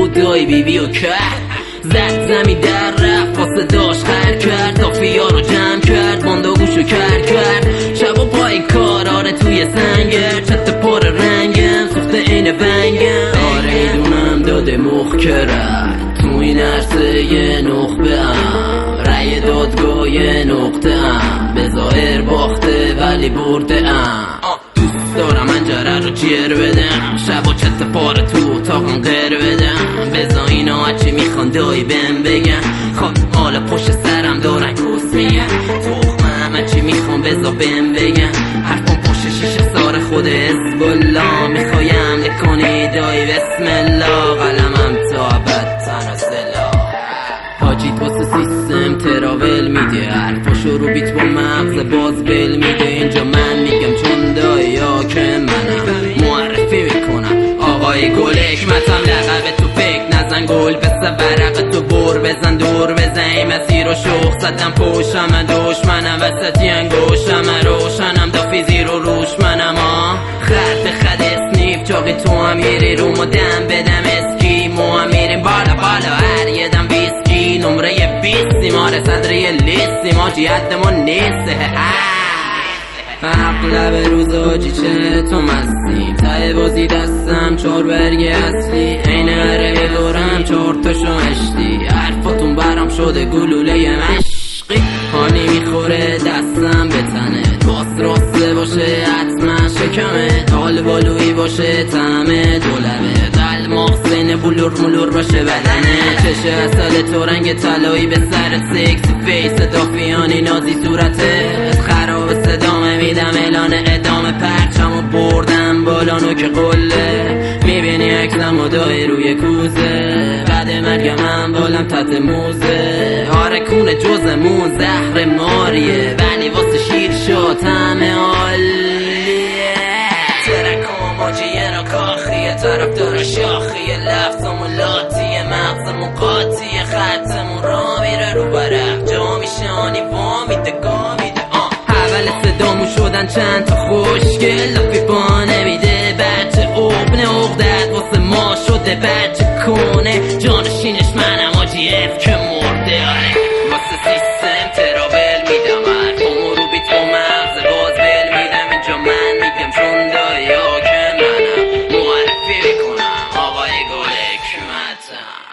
بود دایی بیبی و کرد زد زمی در رفت واسه داشت خر کرد تافیا رو جمع کرد بانداگوشو کرد شب و پای کار آره توی سنگر چت پر رنگم سوخته عین بنگم آره میدونم داده مخ کرد تو این عرصه یه نخبه ام رأی دادگاه یه نقطه ام به ظاهر باخته ولی برده ام دوست دارم منجره رو جیر بدم شب و چت پاره تو اتاقم غیر بدم بزا اینا هرچی میخوان دایی بهم بگن خواهیم حالا پشت سرم دارن کس میگن تخمم هرچی میخوان بزا بهم بگن حرفم پشت شیشه سار خود حزب الله میخوایم نکنی دایی بسم الله قلمم تا ابد تنها سلاح حاجیت واسه سیستم تراول میده حرفاشو رو بیت با مغز باز بل میده اینجا من میگم چون دایی ها که منم معرفی میکنم آقای گل حکمتم لقب تو فکر نزن گل بسه برق تو بر بزن دور بزن مسیر رو شوخ زدم پوشم دشمنم وسطی انگوشم روشنم دافیزی رو روش منم خد اسنیف چاقی تو هم میری رو مدم بدم اسکی مو هم میریم بالا هر یه دم ویسکی نمره 20 ماره صدره لیستی ما جیهدمون نیسته حق به روز آجی چه تو مستیم ته بازی دستم 4 برگ اصلی عین هره دورم 4 تاشو اشتی حرفاتون برام شده گلوله مشقی هانی میخوره دستم به تنه باز راسته باشه حتما شکمه حال بالویی باشه طعمه دولبه دل مغزین بلور ملور باشه بدنه چشه اصل تو رنگ طلایی به سر سکسی فیس دافیانی نازی صورته خراب صدامه میدم اعلان ادامه پرچم و بردم بالا نوک قله میبینی اکلم و دای روی کوزه بعد مرگم هم بالم تحت موزه آره کونه جزمون زهر ماریه ولی واسه شیر شد همه عالیه ترکم ماجیه را کاخیه طرف داره شاخیه لفظمون لاتیه مغزمون قاطیه خطمون را میره رو برق جا میشه آنی وا میده گا میده اول صدامون شدن چند تا خوشگل لافی با نمیده بچه اغنه اغدت واسه ما شده بچه کنه جانشینش منم آجی اف که مرده آره واسه سیستم تراول میدم حرفامو رو بیت با مغز باز بل میدم اینجا من میگم چون دایی ها که منم معرفی میکنم آقای گل حکمتم